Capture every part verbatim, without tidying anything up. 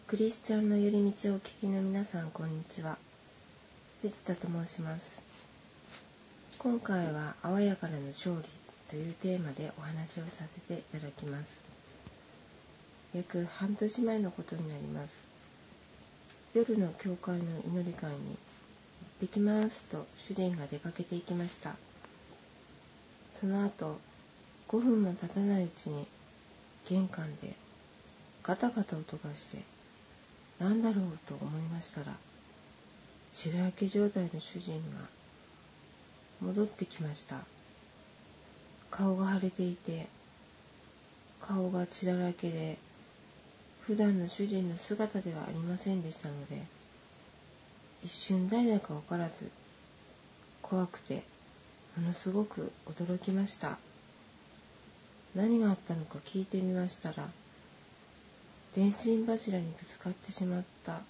クリスチャンの寄り道をお聞きの皆さん、こんにちは。藤田と申します。今回は淡やからの勝利というテーマでお話をさせていただきます。約半年前のことになります。夜の教会の祈り会に行ってきますと主人が出かけていきました。その後ごふんも経たないうちに玄関でガタガタ音がして、何だろうと思いましたら、血だらけ状態の主人が戻ってきました。顔が腫れていて、顔が血だらけで、普段の主人の姿ではありませんでしたので、一瞬誰だかわからず、怖くてものすごく驚きました。何があったのか聞いてみましたら、電信柱にぶつかってしまった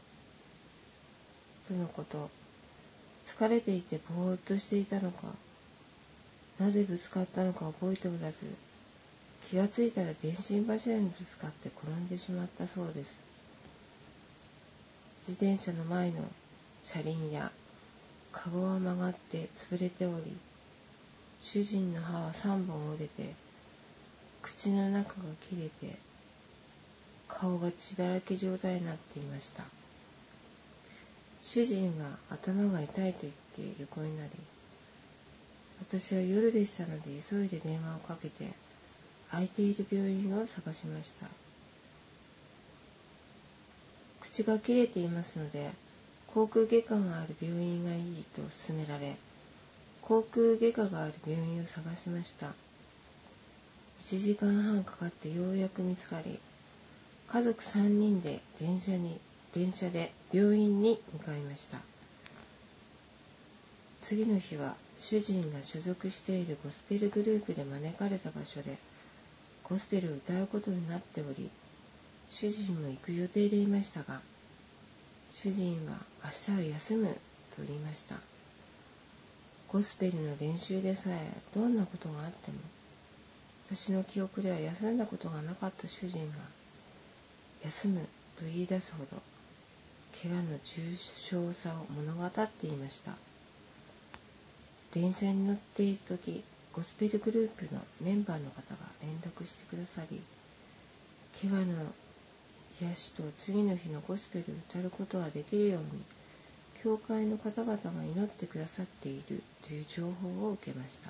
とのこと。疲れていてぼーっとしていたのか、なぜぶつかったのか覚えておらず、気がついたら電信柱にぶつかって転んでしまったそうです。自転車の前の車輪やカゴは曲がって潰れており、主人の歯はさんぼん折れて、口の中が切れて、顔が血だらけ状態になっていました。主人が頭が痛いと言って横になり、私は夜でしたので急いで電話をかけて、空いている病院を探しました。口が切れていますので、口腔外科がある病院がいいと勧められ、口腔外科がある病院を探しました。いちじかんはんかかってようやく見つかり、家族さんにんで電車に電車で病院に向かいました。次の日は主人が所属しているゴスペルグループで招かれた場所でゴスペルを歌うことになっており、主人も行く予定でいましたが、主人は明日は休むと言いました。ゴスペルの練習でさえどんなことがあっても、私の記憶では休んだことがなかった主人が休むと言い出すほど、怪我の重症さを物語っていました。電車に乗っているとき、ゴスペルグループのメンバーの方が連絡してくださり、怪我の癒しと次の日のゴスペルを歌うことができるように、教会の方々が祈ってくださっているという情報を受けました。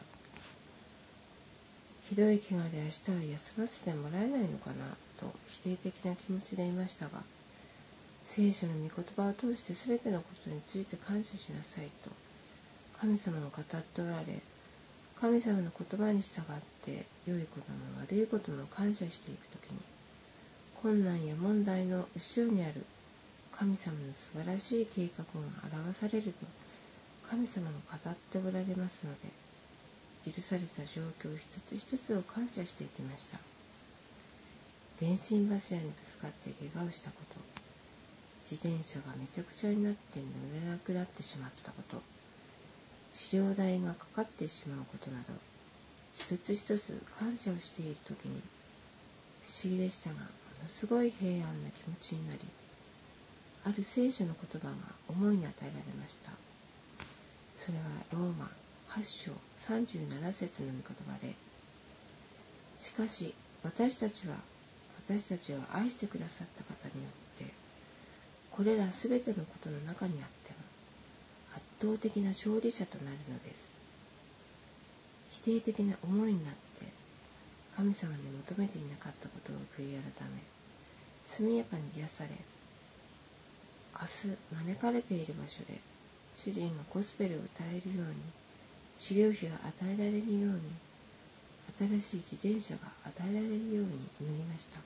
ひどい怪我で明日は休ませてもらえないのかなと否定的な気持ちでいましたが、聖書の御言葉を通して全てのことについて感謝しなさいと神様が語っておられ、神様の言葉に従って良いことも悪いことも感謝していくときに、困難や問題の後ろにある神様の素晴らしい計画が表されると神様が語っておられますので、許された状況一つ一つを感謝していきました。電信柱にぶつかって怪我をしたこと、自転車がめちゃくちゃになって乗れなくなってしまったこと、治療代がかかってしまうことなど、一つ一つ感謝をしているときに、不思議でしたが、ものすごい平安な気持ちになり、ある聖書の言葉が思いに与えられました。それはローマはち章さんじゅうなな節の御言葉で、しかし私たちは私たちを愛してくださった方によってこれらすべてのことの中にあっても圧倒的な勝利者となるのです。否定的な思いになって神様に求めていなかったことを悔い改め、速やかに癒され、明日招かれている場所で主人がゴスペルを歌えるように、治療費が与えられるように、新しい自転車が与えられるように祈りました。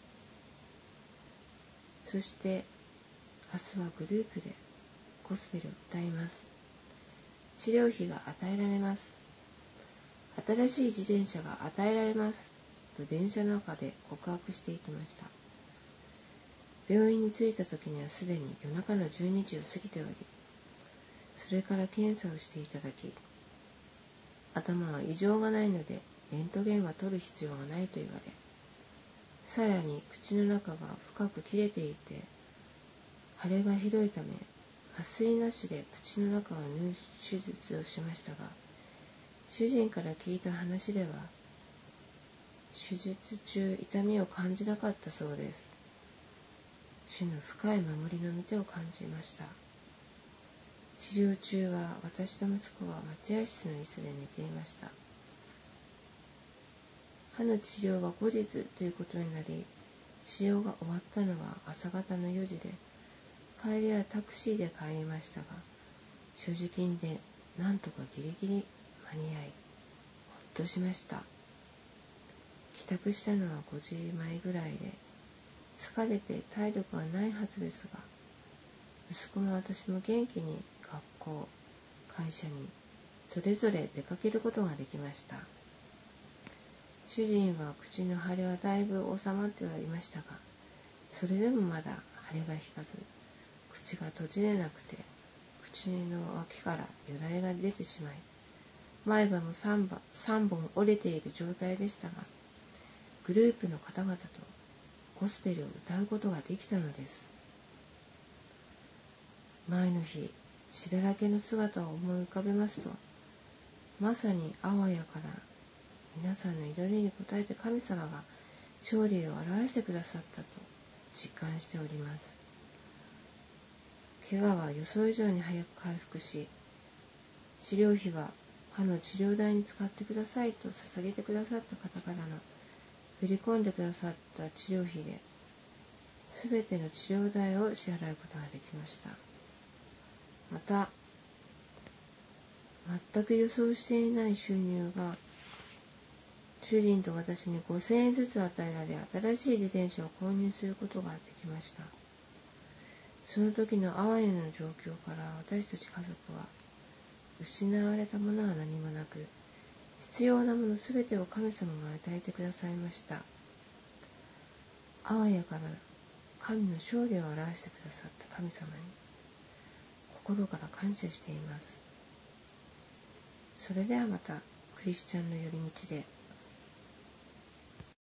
そして明日はグループでゴスペルを歌います。治療費が与えられます。新しい自転車が与えられますと電車の中で告白していきました。病院に着いた時にはすでに夜中のじゅうにじを過ぎており、それから検査をしていただき、頭は異常がないのでレントゲンは取る必要がないと言われ、さらに口の中が深く切れていて腫れがひどいため麻酔なしで口の中を縫う手術をしましたが、主人から聞いた話では手術中痛みを感じなかったそうです。主の深い守りの御手を感じました。治療中は私と息子は待合室の椅子で寝ていました。歯の治療は後日ということになり、治療が終わったのは朝方のよじで、帰りはタクシーで帰りましたが、所持金でなんとかギリギリ間に合い、ほっとしました。帰宅したのはごじまえぐらいで、疲れて体力はないはずですが、息子も私も元気に学校、会社にそれぞれ出かけることができました。主人は口の腫れはだいぶ収まってはいましたが、それでもまだ腫れが引かず、口が閉じれなくて、口の脇からよだれが出てしまい、前歯もさんばん、さんぼん折れている状態でしたが、グループの方々とゴスペルを歌うことができたのです。前の日、血だらけの姿を思い浮かべますと、まさにあわやから皆さんの祈りに応えて神様が勝利を表してくださったと実感しております。怪我は予想以上に早く回復し、治療費は歯の治療代に使ってくださいと捧げてくださった方からの振り込んでくださった治療費で、すべての治療代を支払うことができました。また、全く予想していない収入が、主人と私にごせんえんずつ与えられ、新しい自転車を購入することができました。その時のあわやの状況から私たち家族は、失われたものは何もなく、必要なものすべてを神様が与えてくださいました。あわやから神の勝利を表してくださった神様に、心から感謝しています。それではまたクリスチャンの寄り道で。